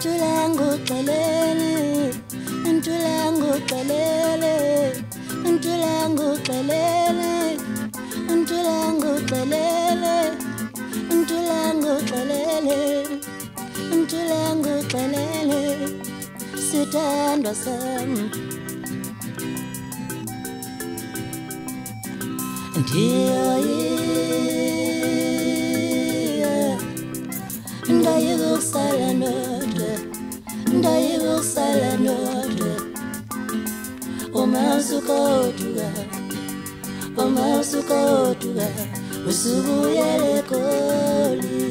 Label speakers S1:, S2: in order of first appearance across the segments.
S1: Ntulangu qalele, ntulangu qalele, ntulangu qalele, ntulangu qalele, ntulangu qalele, ntulangu qalele, sithandwa sami. Ndayikusala nodwa, ndayikusala nodwa. Omasukotuka, omasukotuka, usubuyele koli.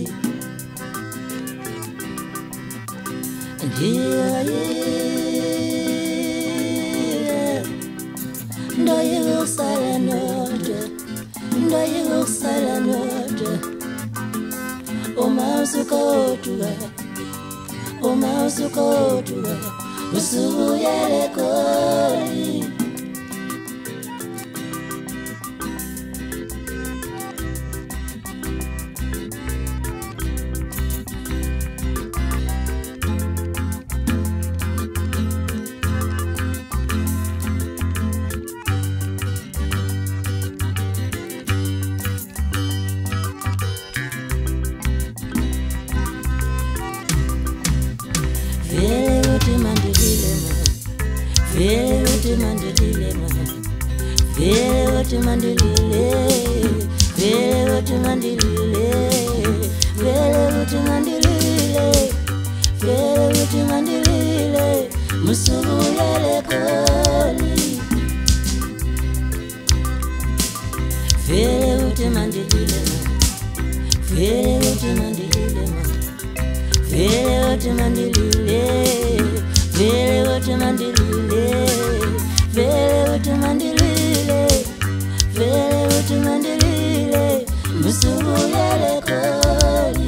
S1: Ndayikusala nodwa, ndayikusala nodwa. Omasukotuka, omasukotuka, usubuyele koli. Musubuyele koli. Vele uti mandilile ma, vele uti mandilile ma, vele uti mandilile, vele uti mandilile, vele uti mandilile, vele uti mandilile, musubuyele koli.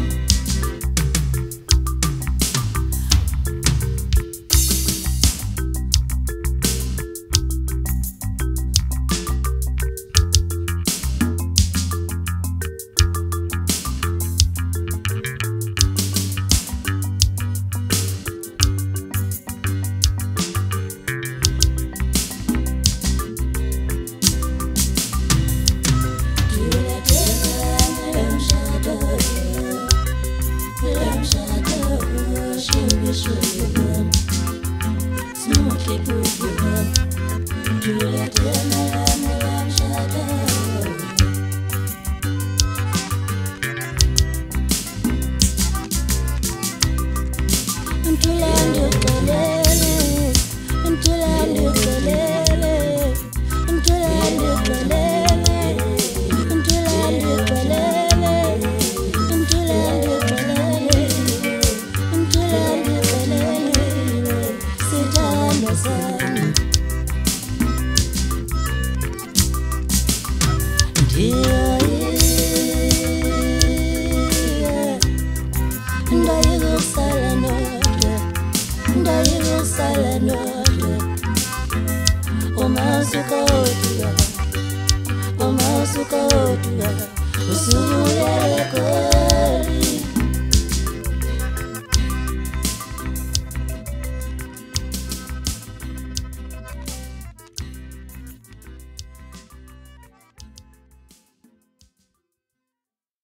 S1: Ndayikusala nodwa, ndayikusala nodwa. Omasukotuka, omasukotuka, usubuyele koli.